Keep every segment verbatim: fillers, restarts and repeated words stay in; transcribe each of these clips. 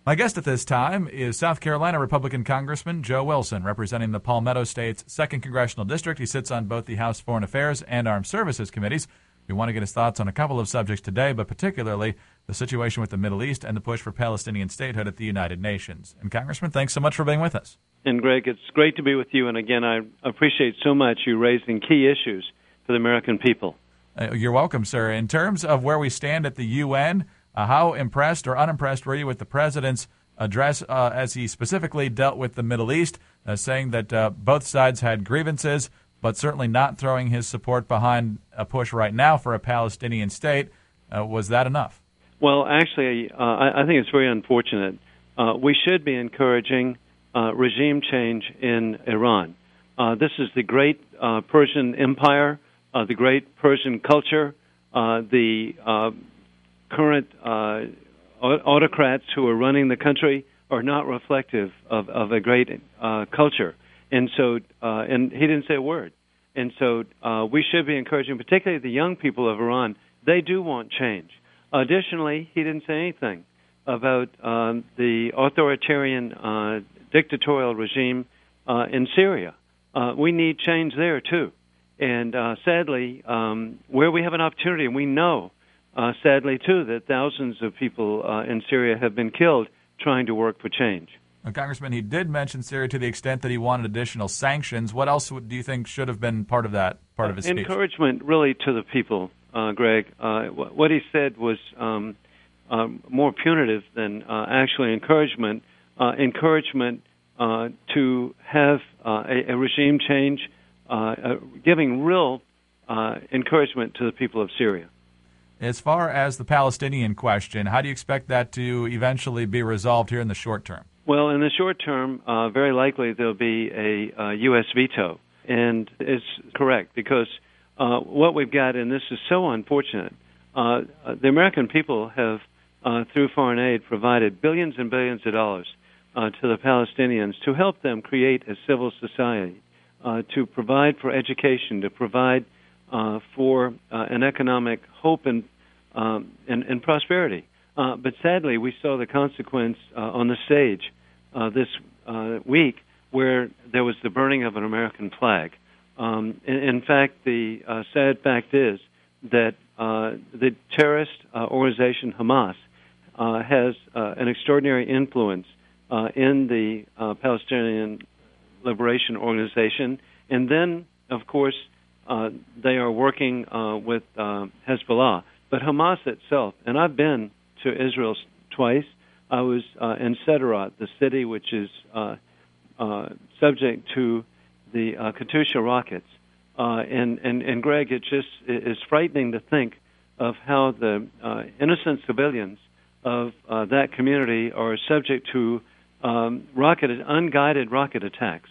My guest at this time is South Carolina Republican Congressman Joe Wilson, representing the Palmetto State's second Congressional District. He sits on both the House Foreign Affairs and Armed Services Committees. We want to get his thoughts on a couple of subjects today, but particularly the situation with the Middle East and the push for Palestinian statehood at the United Nations. And Congressman, thanks so much for being with us. And Greg, it's great to be with you. And again, I appreciate so much you raising key issues for the American people. Uh, you're welcome, sir. In terms of where we stand at the U N, uh, how impressed or unimpressed were you with the president's address uh, as he specifically dealt with the Middle East, uh, saying that uh, both sides had grievances, but certainly not throwing his support behind a push right now for a Palestinian state? Uh, was that enough? Well, actually, uh, I, I think it's very unfortunate. Uh, we should be encouraging uh, regime change in Iran. Uh, this is the great uh, Persian Empire, uh, the great Persian culture, uh, the uh, current uh, autocrats who are running the country are not reflective of, of a great uh, culture. And so, uh, and he didn't say a word. And so uh, we should be encouraging, particularly the young people of Iran. They do want change. Additionally, he didn't say anything about um, the authoritarian uh, dictatorial regime uh, in Syria. Uh, we need change there, too. And uh, sadly, um, where we have an opportunity, and we know, uh, sadly, too, that thousands of people uh, in Syria have been killed trying to work for change. Well, Congressman, he did mention Syria to the extent that he wanted additional sanctions. What else do you think should have been part of that, part of his speech? Encouragement, really, to the people, uh, Greg. Uh, what he said was um, uh, more punitive than uh, actually encouragement. Uh, encouragement uh, to have uh, a, a regime change, uh, uh, giving real uh, encouragement to the people of Syria. As far as the Palestinian question, how do you expect that to eventually be resolved here in the short term? Well, in the short term, uh, very likely there'll be a uh, U S veto. And it's correct because uh, what we've got, and this is so unfortunate, uh, the American people have, uh, through foreign aid, provided billions and billions of dollars uh, to the Palestinians to help them create a civil society, uh, to provide for education, to provide uh, for uh, an economic hope and, um, and, and prosperity. Uh, but sadly, we saw the consequence uh, on the stage uh, this uh, week where there was the burning of an American flag. Um, in, in fact, the uh, sad fact is that uh, the terrorist uh, organization Hamas uh, has uh, an extraordinary influence uh, in the uh, Palestinian Liberation Organization. And then, of course, uh, they are working uh, with uh, Hezbollah. But Hamas itself, and I've been to Israel twice. I was uh, in Sderot, the city which is uh, uh, subject to the uh, Katyusha rockets. Uh, and, and, and, Greg, it just is frightening to think of how the uh, innocent civilians of uh, that community are subject to um, rocket, unguided rocket attacks.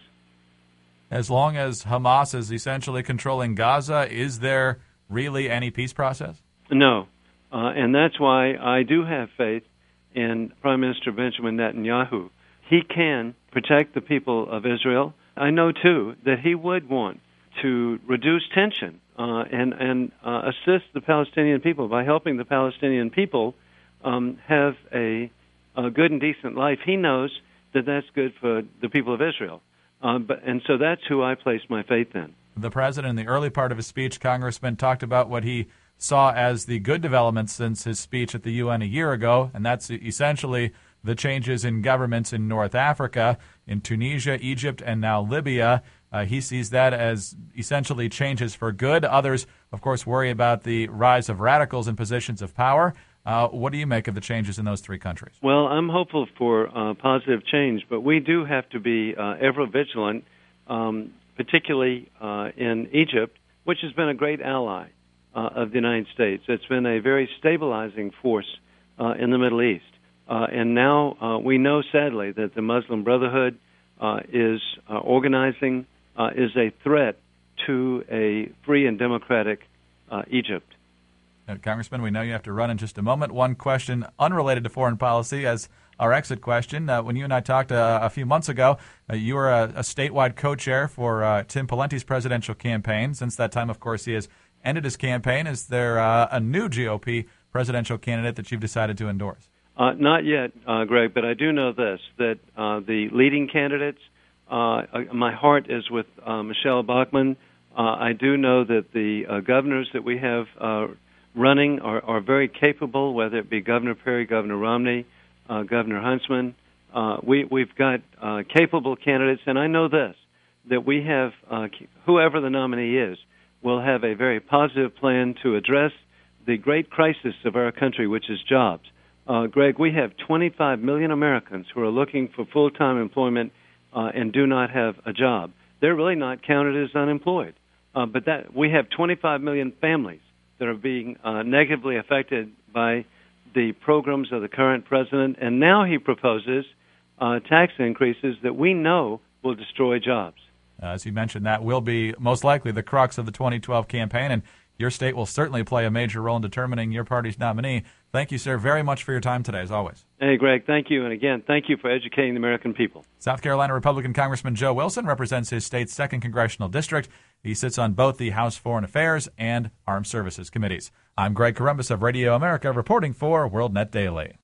As long as Hamas is essentially controlling Gaza, is there really any peace process? No. Uh, and that's why I do have faith in Prime Minister Benjamin Netanyahu. He can protect the people of Israel. I know, too, that he would want to reduce tension uh, and, and uh, assist the Palestinian people by helping the Palestinian people um, have a, a good and decent life. He knows that that's good for the people of Israel. Uh, but, and so that's who I place my faith in. The president, in the early part of his speech, Congressman, talked about what he saw as the good developments since his speech at the U N a year ago, and that's essentially the changes in governments in North Africa, in Tunisia, Egypt, and now Libya. Uh, he sees that as essentially changes for good. Others, of course, worry about the rise of radicals in positions of power. Uh, what do you make of the changes in those three countries? Well, I'm hopeful for uh, positive change, but we do have to be uh, ever vigilant, um, particularly uh, in Egypt, which has been a great ally uh, of the United States. It's been a very stabilizing force uh, in the Middle East. Uh, and now uh, we know, sadly, that the Muslim Brotherhood uh, is uh, organizing, uh, is a threat to a free and democratic uh, Egypt. Uh, Congressman, we know you have to run in just a moment. One question unrelated to foreign policy as our exit question. Uh, when you and I talked uh, a few months ago, uh, you were a, a statewide co-chair for uh, Tim Pawlenty's presidential campaign. Since that time, of course, he has ended his campaign. Is there uh, a new G O P presidential candidate that you've decided to endorse? Uh, not yet, uh, Greg, but I do know this, that uh, the leading candidates, uh, my heart is with uh, Michelle Bachmann. Uh, I do know that the uh, governors that we have uh, running are, are very capable, whether it be Governor Perry, Governor Romney, uh, Governor Huntsman. Uh, we, we've got uh, capable candidates, and I know this, that we have, uh, whoever the nominee is, will have a very positive plan to address the great crisis of our country, which is jobs. Uh, Greg, we have twenty-five million Americans who are looking for full-time employment uh, and do not have a job. They're really not counted as unemployed. Uh, but that we have twenty-five million families that are being uh, negatively affected by the programs of the current president, and now he proposes uh, tax increases that we know will destroy jobs. Uh, as you mentioned, that will be most likely the crux of the twenty twelve campaign, and your state will certainly play a major role in determining your party's nominee. Thank you, sir, very much for your time today, as always. Hey, Greg, thank you. And again, thank you for educating the American people. South Carolina Republican Congressman Joe Wilson represents his state's second congressional district. He sits on both the House Foreign Affairs and Armed Services Committees. I'm Greg Corombos of Radio America, reporting for WorldNet Daily.